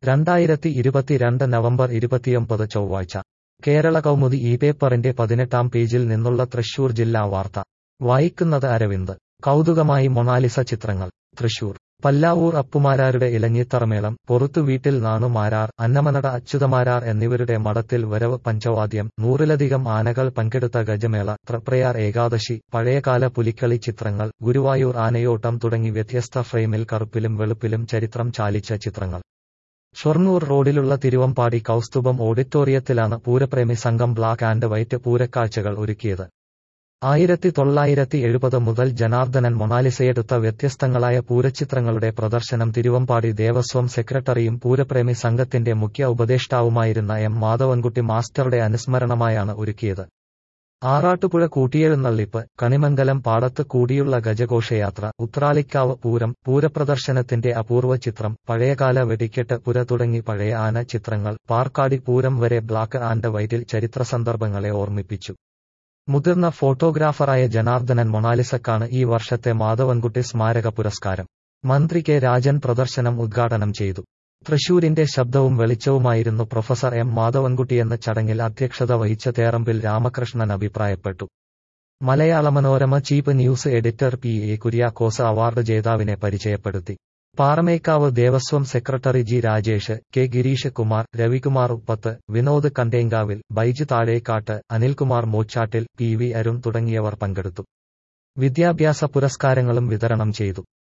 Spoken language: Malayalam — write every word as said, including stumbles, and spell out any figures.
രണ്ടായിരത്തി ഇരുപത്തിരണ്ട് നവംബർ ഇരുപത്തിയൊമ്പത് ചൊവ്വാഴ്ച കേരള കൗമുദി ഈ പേപ്പറിന്റെ പതിനെട്ടാം പേജിൽ നിന്നുള്ള തൃശൂർ ജില്ലാ വാർത്ത വായിക്കുന്നത് അരവിന്ദ്. കൗതുകമായി മൊണാലിസ ചിത്രങ്ങൾ. തൃശൂർ പല്ലാവൂർ അപ്പുമാരാരുടെ ഇലഞ്ഞിത്തറമേളം, പൊറുത്തു വീട്ടിൽ നാണു മാരാർ, അന്നമനട അച്യുതമാരാർ എന്നിവരുടെ മഠത്തിൽ വരവ് പഞ്ചവാദ്യം, നൂറിലധികം ആനകൾ പങ്കെടുത്ത ഗജമേള, തൃപ്രയാർ ഏകാദശി, പഴയകാല പുലിക്കളി ചിത്രങ്ങൾ, ഗുരുവായൂർ ആനയോട്ടം തുടങ്ങി വ്യത്യസ്ത ഫ്രെയിമിൽ കറുപ്പിലും വെളുപ്പിലും ചരിത്രം ചാലിച്ച ചിത്രങ്ങൾ. ഷൊർണൂർ റോഡിലുള്ള തിരുവമ്പാടി കൗസ്തുഭം ഓഡിറ്റോറിയത്തിലാണ് പൂരപ്രേമി സംഘം ബ്ലാക്ക് ആൻഡ് വൈറ്റ് പൂരക്കാഴ്ചകൾ ഒരുക്കിയത്. ആയിരത്തി തൊള്ളായിരത്തി എഴുപത് മുതൽ ജനാർദ്ദനൻ മൊണാലിസയെടുത്ത വ്യത്യസ്തങ്ങളായ പൂരച്ചിത്രങ്ങളുടെ പ്രദർശനം തിരുവമ്പാടി ദേവസ്വം സെക്രട്ടറിയും പൂരപ്രേമി സംഘത്തിന്റെ മുഖ്യ ഉപദേഷ്ടാവുമായിരുന്ന എം മാധവൻകുട്ടി മാസ്റ്ററുടെ അനുസ്മരണമായാണ് ഒരുക്കിയത്. ആറാട്ടുപുഴ കൂട്ടിയെഴുന്നള്ളിപ്പ്, കണിമംഗലം പാടത്ത് കൂടിയുള്ള ഗജഘോഷയാത്ര, ഉത്രാളിക്കാവ് പൂരം, പൂരപ്രദർശനത്തിന്റെ അപൂർവ ചിത്രം, പഴയകാല വെടിക്കെട്ട് പുര തുടങ്ങി പഴയ ആന ചിത്രങ്ങൾ, പാർക്കാടി പൂരം വരെ ബ്ലാക്ക് ആൻഡ് വൈറ്റിൽ ചരിത്ര സന്ദർഭങ്ങളെ ഓർമ്മിപ്പിച്ചു. മുതിർന്ന ഫോട്ടോഗ്രാഫറായ ജനാർദ്ദനൻ മൊണാലിസക്കാണ് ഈ വർഷത്തെ മാധവൻകുട്ടി സ്മാരക പുരസ്കാരം. മന്ത്രി കെ രാജൻ പ്രദർശനം ഉദ്ഘാടനം ചെയ്തു. തൃശൂരിന്റെ ശബ്ദവും വെളിച്ചവുമായിരുന്നു പ്രൊഫസർ എം മാധവൻകുട്ടിയെന്ന് ചടങ്ങിൽ അധ്യക്ഷത വഹിച്ച തേറമ്പിൽ രാമകൃഷ്ണൻ അഭിപ്രായപ്പെട്ടു. Malayala Manorama chief news editor P A Kuriakose award ജേതാവിനെ പരിചയപ്പെടുത്തി. Paramekkavu Devaswom secretary G Rajesh, K Girish Kumar, Ravikumar Uppath, Vinod Kandenkavil, Baiju Thazhekkattu, Anilkumar Mochattil, P V Arun തുടങ്ങിയവർ പങ്കെടുത്തു. വിദ്യാഭ്യാസ പുരസ്കാരങ്ങളും വിതരണം ചെയ്തു.